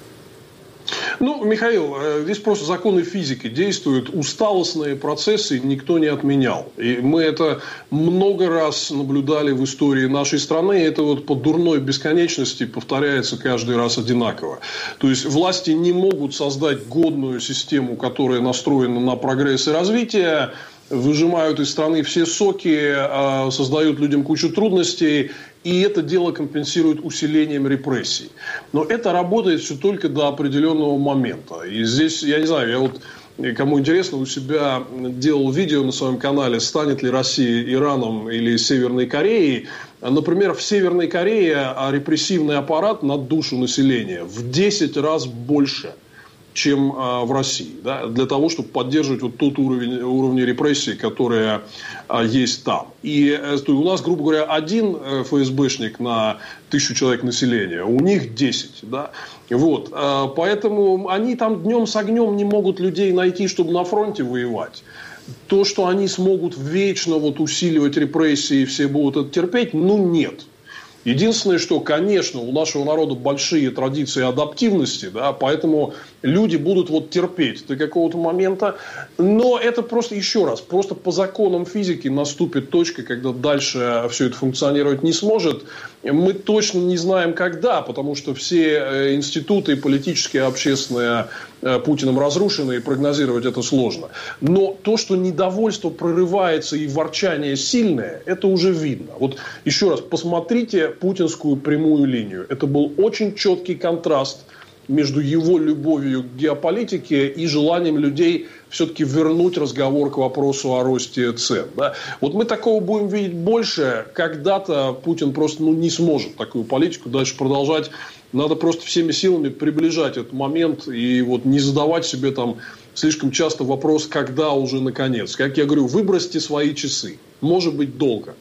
Ну, Михаил, здесь просто законы физики действуют. Усталостные процессы никто не отменял. И мы это много раз наблюдали в истории нашей страны. И это вот по дурной бесконечности повторяется каждый раз одинаково. То есть власти не могут создать годную систему, которая настроена на прогресс и развитие, выжимают из страны все соки, создают людям кучу трудностей, и это дело компенсирует усилением репрессий. Но это работает все только до определенного момента. И здесь, я не знаю, я вот, кому интересно, у себя делал видео на своем канале, станет ли Россия Ираном или Северной Кореей. Например, в Северной Корее репрессивный аппарат на душу населения в десять раз больше, чем а, в России, да, для того, чтобы поддерживать вот тот уровень, уровень репрессий, которые а, есть там. И то, у нас, грубо говоря, один ФСБшник на тысячу человек населения, у них десять. Да? Вот. А, поэтому они там днем с огнем не могут людей найти, чтобы на фронте воевать. То, что они смогут вечно вот, усиливать репрессии и все будут это терпеть, ну нет. Единственное, что, конечно, у нашего народа большие традиции адаптивности, да, поэтому люди будут вот терпеть до какого-то момента. Но это просто, еще раз, просто по законам физики наступит точка, когда дальше все это функционировать не сможет. Мы точно не знаем, когда, потому что все институты политические, общественные Путиным разрушены, и прогнозировать это сложно. Но то, что недовольство прорывается и ворчание сильное, это уже видно. Вот еще раз, посмотрите путинскую прямую линию. Это был очень четкий контраст между его любовью к геополитике и желанием людей все-таки вернуть разговор к вопросу о росте цен. Да? Вот мы такого будем видеть больше. Когда-то Путин просто ну, не сможет такую политику дальше продолжать. Надо просто всеми силами приближать этот момент и вот не задавать себе там слишком часто вопрос, когда уже наконец. Как я говорю, выбросьте свои часы. Может быть, долго.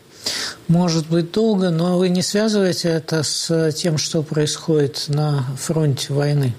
Может быть, долго, но вы не связываете это с тем, что происходит на фронте войны?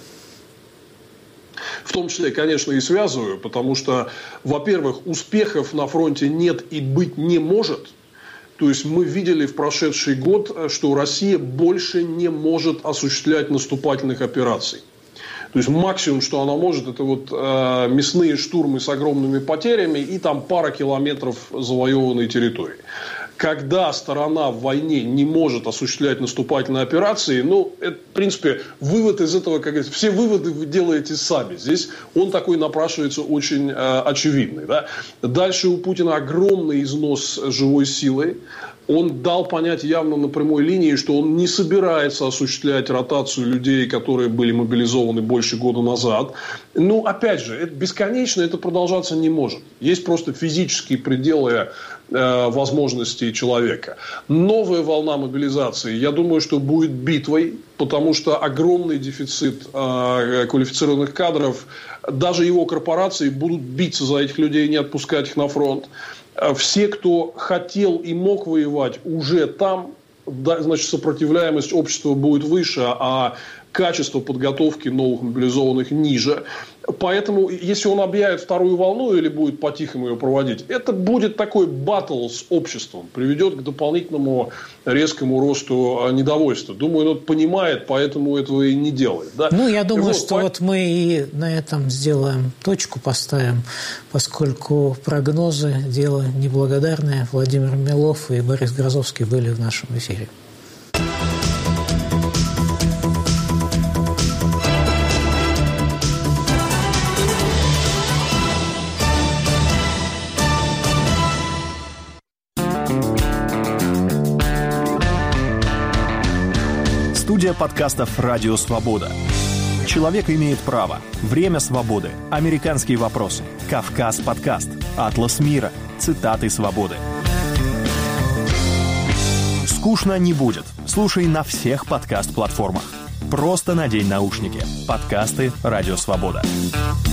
В том числе, конечно, и связываю, потому что, во-первых, успехов на фронте нет и быть не может. То есть мы видели в прошедший год, что Россия больше не может осуществлять наступательных операций. То есть максимум, что она может, это вот э, мясные штурмы с огромными потерями и там пара километров завоеванной территории. Когда сторона в войне не может осуществлять наступательные операции, ну, это, в принципе, вывод из этого, как говорится, все выводы вы делаете сами. Здесь он такой напрашивается очень э, очевидный. Да? Дальше у Путина огромный износ живой силы. Он дал понять явно на прямой линии, что он не собирается осуществлять ротацию людей, которые были мобилизованы больше года назад. Ну, опять же, это бесконечно это продолжаться не может. Есть просто физические пределы э, возможностей человека. Новая волна мобилизации, я думаю, что будет битвой, потому что огромный дефицит э, квалифицированных кадров. Даже его корпорации будут биться за этих людей и не отпускать их на фронт. Все, кто хотел и мог воевать, уже там, да, значит, сопротивляемость общества будет выше, а качество подготовки новых мобилизованных ниже. Поэтому, если он объявит вторую волну или будет по-тихому ее проводить, это будет такой баттл с обществом, приведет к дополнительному резкому росту недовольства. Думаю, он это понимает, поэтому этого и не делает. Да? Ну, я думаю, вот, что по... вот мы и на этом сделаем точку, поставим, поскольку прогнозы – дело неблагодарное. Владимир Милов и Борис Грозовский были в нашем эфире. Студия подкастов «Радио Свобода». Человек имеет право. Время свободы. Американские вопросы. Кавказ подкаст. Атлас мира. Цитаты свободы. Скучно не будет. Слушай на всех подкаст-платформах. Просто надень наушники. Подкасты «Радио Свобода».